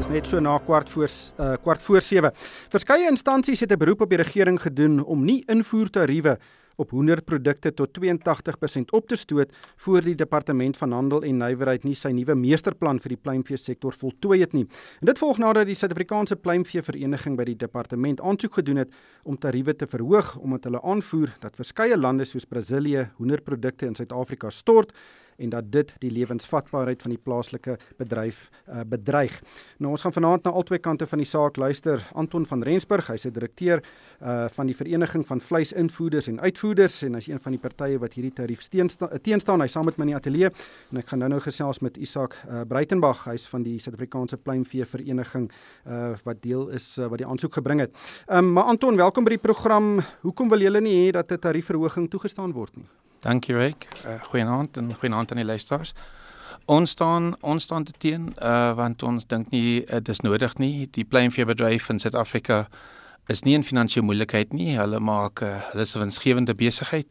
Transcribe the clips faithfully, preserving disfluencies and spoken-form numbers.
Dis net so na kwart voor uh, kwart voor sewe. Verskeie instansies het 'n beroep op die regering gedoen om nie invoertariewe op hoenderprodukte tot twee en tagtig persent op te stoot voor die Departement van Handel en Nywerheid nie sy nuwe meesterplan vir die pluimveesektor voltooi het nie. En dit volg nadat die Suid-Afrikaanse Pluimveevereniging by die departement aansoek gedoen het om tariewe te verhoog omdat hulle aanvoer dat verskeie lande soos Brasilië hoenderprodukte in Suid-Afrika stort en dat dit die lewensvatbaarheid van die plaaslike bedryf uh, bedreig. Nou ons gaan vanaand na albei kante van die saak luister. Anton van Rensburg, hy's 'n direkteur uh, van die Vereniging van Vleisinvoerders en Uitvoerders en hy's een van die partye wat hierdie tarief teenstaan. Hy's saam met my in die ateljee en ek gaan nou nou gesels met Isak uh, Breitenbach, hy's van die Suid-Afrikaanse Pluimveevereniging uh, wat deel is uh, wat die aansoek gebring het. Um, maar Anton, welkom by die program. Hoekom wil julle nie hê dat 'n tariefverhoging toegestaan word nie? Dankie Rick, uh, goeienaand en goeienaand aan die luisteraars. Ons staan, ons staan te teen, uh, want ons dink nie, dit is nodig nie. Die pluimveebedryf in Suid-Afrika is nie in finansiële moeilikheid nie. Hulle maak, uh, hulle is 'n winsgewende besigheid.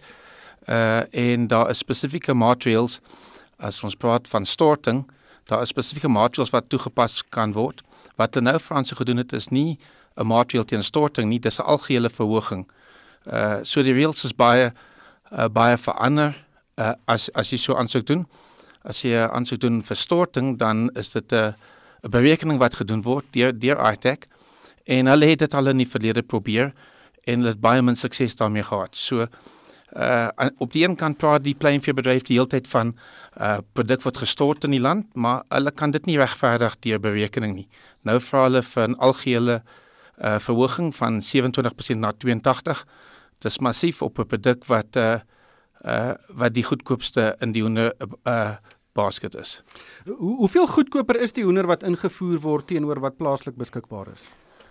Uh, en daar is spesifieke maatreëls, as ons praat van storting, daar is spesifieke maatreëls wat toegepas kan word. Wat hulle nou Frans gedoen het, is nie 'n maatreël teen storting nie, dis 'n algehele verhoging. Uh, so die reëls is baie Uh, baie verander uh, as, as jy so aansoek doen. As jy uh, aansoek doen vir storting, dan is dit 'n uh, berekening wat gedoen word deur, deur I T A C en hulle het dit al in die verlede probeer en hulle het baie min sukses daarmee gehad. So, uh, op die een kant praat die pluimveebedryf die hele tyd van uh, produk wat gestort in die land, maar hulle kan dit nie regverdig deur berekening nie. Nou vra hulle vir 'n algehele uh, verhoging van sewe en twintig persent na twee en tagtig. Dit is massief op 'n produk wat uh, uh, wat die goedkoopste in die hoender uh, basket is. Hoe, hoeveel goedkoper is die hoender wat ingevoer word teenoor wat plaaslik beskikbaar is?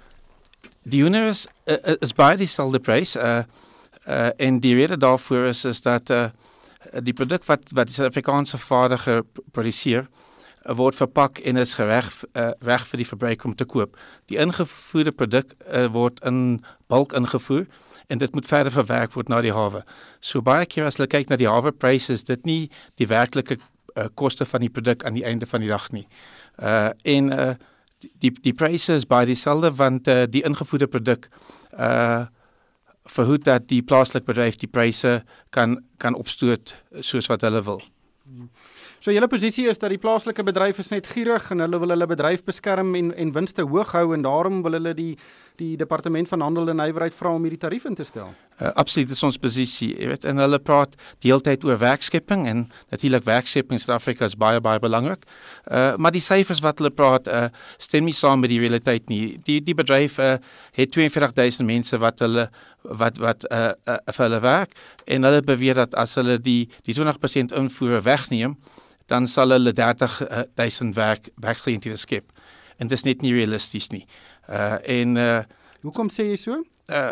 Die hoender is, uh, is baie dieselfde prys uh, uh, en die rede daarvoor is, is dat uh, die produk wat, wat die Suid-Afrikaanse vaardiger produseer, uh, word verpak en is gereg uh, reg vir die verbruiker om te koop. Die ingevoerde produk uh, word in bulk ingevoer en dit moet verder verwerk word na die hawe. So baie keer as hulle kyk na die hawe-pryse, is dit nie die werklike uh, koste van die produk aan die einde van die dag nie. Uh, en uh, die, die pryse is baie dieselfde, want uh, die ingevoerde produk uh, verhoed dat die plaaslike bedryf die pryse kan, kan opstoot soos wat hulle wil. So julle posisie is dat die plaaslike bedryf is net gierig en hulle wil hulle bedryf beskerm en, en winste hoog hou en daarom wil hulle die, die Departement van Handel en Nywerheid vra om hierdie tarief in te stel? Uh, absoluut, is ons posisie. Jy weet, en hulle praat die hele tyd oor werkskepping en natuurlik werkskepping in Suid-Afrika is baie, baie belangrik. Uh, maar die syfers wat hulle praat, uh, stem nie saam met die realiteit nie. Die, die bedryf uh, het twee en veertig duisend mense wat hulle wat, wat uh, uh, vir hulle werk en hulle beweer dat as hulle die, die twintig persent invoer wegneem, dan sal hulle dertig duisend werk, werksgeleenthede skep. En dit is net nie realisties nie. Uh, en, uh, Hoekom sê jy so? Uh,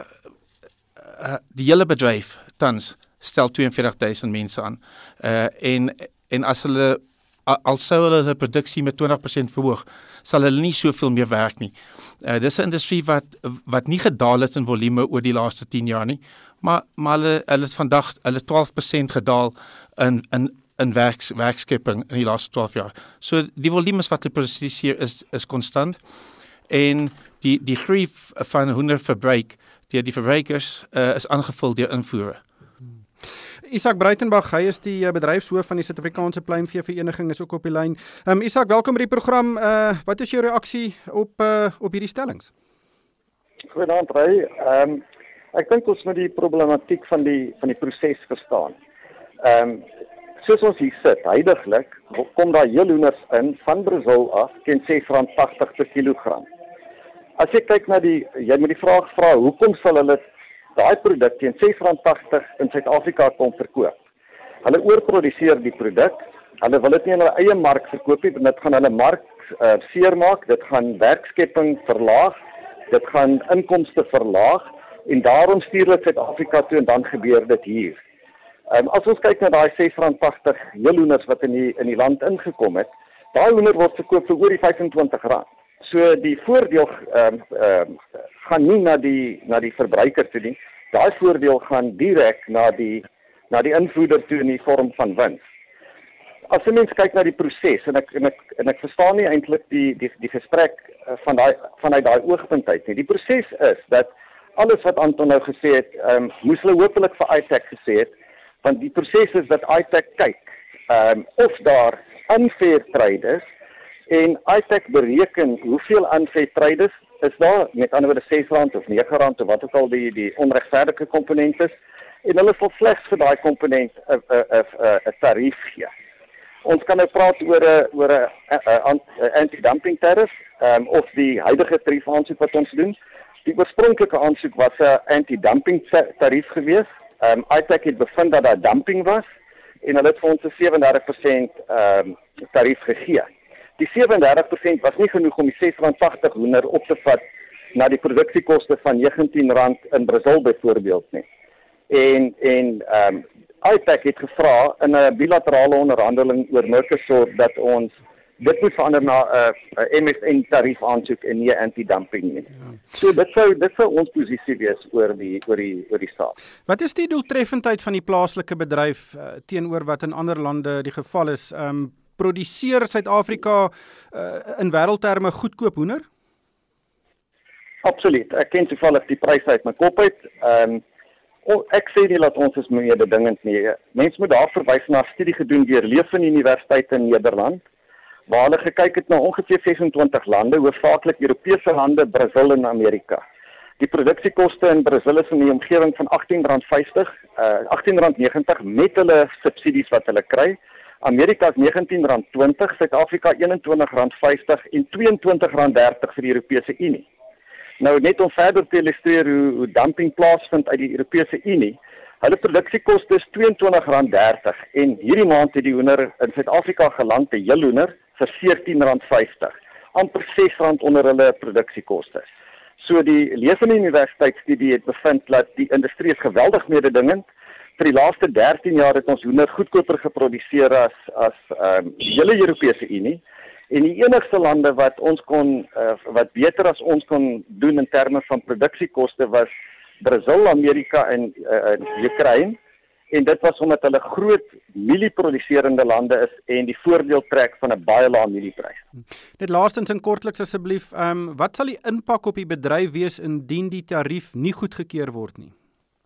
uh, die hele bedryf, tans, stel twee en veertig duisend mense aan. Uh, en, en as hulle, al sou hulle hulle produksie met twintig persent verhoog, sal hulle nie soveel meer werk nie. Uh, dis 'n industrie wat, wat nie gedaal het in volume oor die laaste tien jaar nie, maar, maar hulle, hulle het vandag, hulle twaalf persent gedaal in, in in werks, werkskepping in die laaste twaalf jaar. So die volumes wat hulle produseer is, is konstant en die, die groei van hoenderverbruik deur die verbruikers uh, is aangevul deur invoere. Hmm. Isak Breitenbach, hy is die uh, bedryfshoof van die Suid-Afrikaanse Pluimveevereniging, is ook op die lyn. Um, Isak, welkom by die program. Uh, wat is jou reaksie op, uh, op hierdie stellings? Goeienaand, Ray. Um, ek dink ons moet die problematiek van die, van die proses verstaan. Um, Soos ons hier sit, huidiglik, kom daar heelhoenders in van Brazil af teen ses rand tagtig per kilogram. As jy kyk na die, jy moet die vraag vra, hoekom sal hulle daai produk teen ses rand tagtig in Suid-Afrika kom verkoop? Hulle oorproduseer die produk, hulle wil dit nie in hulle eie mark verkoop nie, dit gaan hulle mark uh, seermaak, dit gaan werkskepping verlaag, dit gaan inkomste verlaag, en daarom stuur hulle Suid-Afrika toe en dan gebeur dit hier. Um, as ons kyk na daai ses rand tagtig heelhoenders wat in die, in die land ingekom het, daai hoender word verkoop vir oor die vyf en twintig rand. So die voordeel um, um, gaan nie na die, na die verbruiker toe nie, daai voordeel gaan direk na die, na die invoerder toe in die vorm van wins. as 'n mens kyk na die proses en ek en ek en ek verstaan nie eintlik die die die gesprek van daai vanuit daai oogpunt uit nie. Die proses is dat alles wat Anton nou gesê het, ehm um, moes hulle hopelik vir I T A C gesê het, want die proses is dat I T A C kyk ehm um, of daar unfair trade is en I T A C bereken hoeveel unfair trade is, is daar, met ander woorde ses rand of nege rand of wat ook al die die onregverdige komponent is, en hulle sal slegs vir daai komponent 'n 'n 'n 'n tarief gee. Ons kan nou praat oor 'n oor 'n anti-dumping tarief, um, of die huidige tarief aansoek wat ons doen. Die oorspronklike aansoek was 'n anti-dumping tarief geweest. Um, I T A C het bevind dat daar dumping was en hulle het vir ons 'n sewe en dertig persent um, tarief gegee. Die sewe en dertig persent was nie genoeg om die ses rand tagtig hoender op te vat na die produksiekoste van negentien rand in Brazil byvoorbeeld nie. En en um, I T A C het gevra in 'n bilaterale onderhandeling oor Mercosur dat ons dit moet verander na 'n uh, M F N tarief aansoek en nie anti-dumping nie. Ja. So dit sou dit sou ons posisie wees oor die oor die oor die saak. Wat is die doeltreffendheid van die plaaslike bedryf uh, teenoor wat in ander lande die geval is? Um, produseer Suid-Afrika uh, in wêreldterme goedkoop hoender? Absoluut. Ek ken toevallig die pryse uit my kop uit. Ehm um, Oh, ek sê nie dat ons is meer bedingend nie. Mens moet daar verwys na 'n studie gedoen deur Leuven Universiteit in Nederland, waar hulle gekyk het na ongeveer ses en twintig lande, hoofsaaklik Europese lande, Brazil en Amerika. Die produksiekoste in Brazil is in die omgewing van agttien rand vyftig, uh, agttien rand negentig met hulle subsidies wat hulle kry. Amerika is negentien rand twintig, Suid-Afrika eenentwintig rand vyftig en tweeëntwintig rand dertig vir die Europese Unie. Nou net om verder te illustreer hoe, hoe dumping plaasvind uit die Europese Unie. Hulle produksiekoste is tweeëntwintig rand dertig en hierdie maand het die hoender in Suid-Afrika geland, die heel hoender, vir veertien rand vyftig. Amper ses rand onder hulle produksiekoste. So die Leuven Universiteit studie het bevind dat die industrie is geweldig mededingend. Vir die laaste dertien jaar het ons hoender goedkoper geproduseer as as um, die hele Europese Unie. En die enigste lande wat ons kon uh, wat beter as ons kon doen in terme van produksiekoste was Brazil, Amerika en uh, Ukraine. En dit was omdat hulle groot mielieproduserende lande is en die voordeel trek van 'n baie lae mielieprys. Net laastens en kortliks asseblief, ehm um, wat sal die impak op die bedryf wees indien die tarief nie goedgekeur word nie?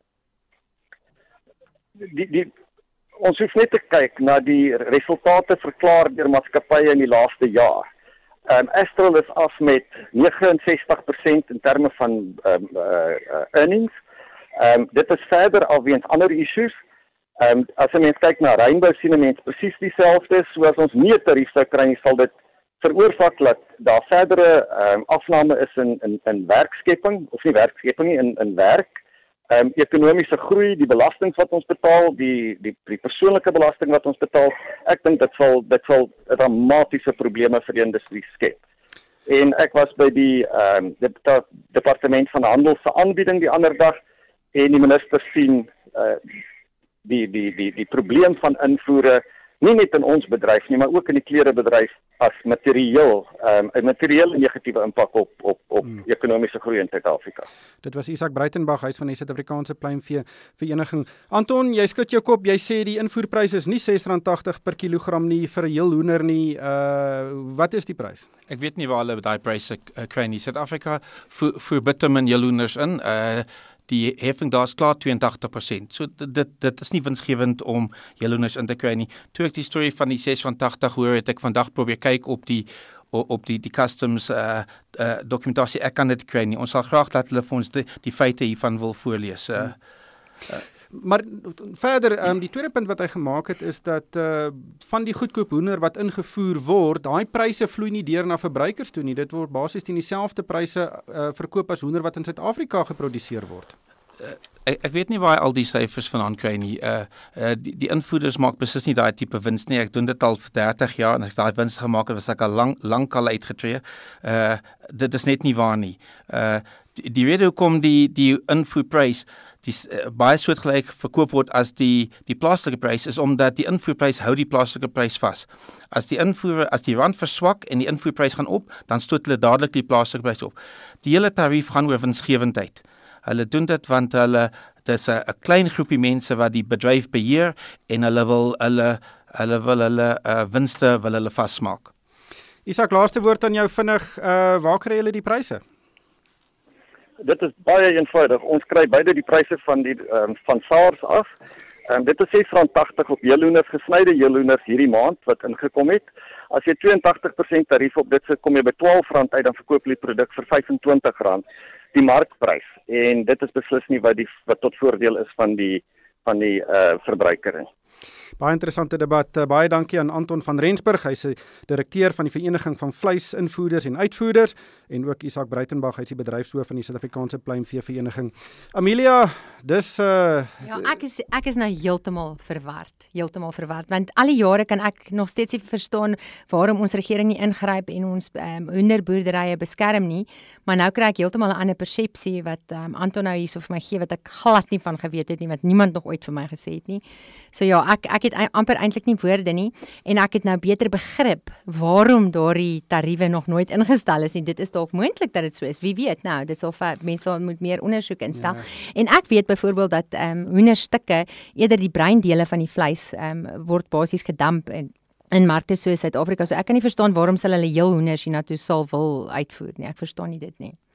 Die die Ons hoef net te kyk na die resultate verklaar deur maatskappye in die laaste jaar. Um, Astral is af met negenensestig persent in terme van um, uh, uh, earnings. Um, dit is verder alweens ander issues. Um, as 'n mens kyk na Rainbow sien 'n mens presies dieselfde. So as ons nie 'n tarief sou kry nie, sal dit veroorsaak dat daar verdere um, afname is in in in werkskepping of nie werkskepping nie in in werk. Um, ekonomiese groei, die belasting wat ons betaal, die die, die persoonlike belasting wat ons betaal, ek dink dit sal dit sal dramatiese probleme vir die industrie skep. En ek was by die um, die departement van handel se aanbieding die ander dag en die minister sien uh, die die die die probleem van invoere nie net in ons bedryf nie, maar ook in die klerebedryf as materieel, um, 'n materiële negatiewe impak op op op hmm. ekonomiese groei in Suid-Afrika. Dit was Isak Breitenberg, hy's van die Suid-Afrikaanse Pluimvee Vereniging. Anton, jy skud jou kop, jy sê die invoerprys is nie ses rand tagtig per kilogram nie vir 'n heel hoender nie. Uh wat is die prys? Ek weet nie waar hulle daai pryse uh, kry nie. Suid-Afrika voer, voer bitter min heel hoenders in. Uh Die heffing daar is klaar twee en tagtig persent. So dit dit is nie winsgewend om heelhoenders in te kry nie. Toe ek die storie van die ses rand tagtig hoor, het ek vandag probeer kyk op die op die die customs uh, uh, dokumentasie. Ek kan dit kry nie. Ons sal graag dat hulle vir ons die, die feite hiervan wil voorlees. Uh, uh, Maar verder, um, die tweede punt wat hy gemaak het is dat uh, van die goedkoop hoender wat ingevoer word, daai pryse vloei nie deur na verbruikers toe nie. Dit word basies teen dieselfde pryse uh, verkoop as hoender wat in Suid-Afrika geproduseer word. Uh, ek, ek weet nie waar al die syfers vandaan kry nie. Uh, uh, die, die invoerders maak beslis nie daai tipe wins nie. Ek doen dit al vir dertig jaar en as ek daai wins gemaak het, was ek al lang lank al uitgetree. Uh, dit is net nie waar nie. Uh, die, die rede hoekom die die invoerprys die uh, baie soortgelyk verkoop word as die die plaaslike prys is omdat die invoerprys hou die plaaslike prys vas. As die invoer as die rand verswak en die invoerprys gaan op, dan stoot hulle dadelik die plaaslike prys op. Die hele tarief gaan oor winsgewendheid. Hulle doen dit want hulle dis 'n klein groepie mense wat die bedryf beheer en hulle wil hulle Hulle wil hulle uh, winste wil hulle vasmaak. Isak, laaste woord aan jou vinnig, uh, waar kry julle die pryse? Dit is baie eenvoudig. Ons kry beide die pryse van die um, van SARS af. Um, dit is ses rand tagtig op heelhoenders, gesnyde heelhoenders hierdie maand wat ingekom het. As jy twee en tagtig persent tarief op dit sit, kom jy by twaalf rand uit, dan verkoop jy die produk vir vyf en twintig rand, die markprys. En dit is beslis nie wat die wat tot voordeel is van die van die uh, verbruiker nie. Baie interessante debat. Baie dankie aan Anton van Rensburg. Hy's die direkteur van die Vereniging van Vleisinvoerders en Uitvoerders en ook Isak Breitenberg, hy's die bedryfshoof van die Suid-Afrikaanse Pluimvee Vereniging. Amelia, dis uh Ja, ek is ek is nou heeltemal verward, heeltemal verward, want al die jare kan ek nog steeds nie verstaan waarom ons regering nie ingryp en ons um, hoenderboerderye beskerm nie, maar nou kry ek heeltemal 'n ander persepsie wat um, Anton nou hierso vir my gee wat ek glad nie van geweet het nie, wat niemand nog ooit vir my gesê het nie. So ja, ek ek het amper eintlik nie woorde nie en ek het nou beter begrip waarom daardie tariewe nog nooit ingestel is en dit is dalk moontlik dat dit so is. Wie weet nou, dit sal mense moet meer ondersoek instel. Ja. En ek weet byvoorbeeld dat ehm um, hoenderstukke eerder die breindele van die vleis ehm um, word basies gedamp in in markte soos Suid-Afrika. So ek kan nie verstaan waarom sal hulle heel hoenders hiernatoe sal wil uitvoer nie. Ek verstaan nie dit nie.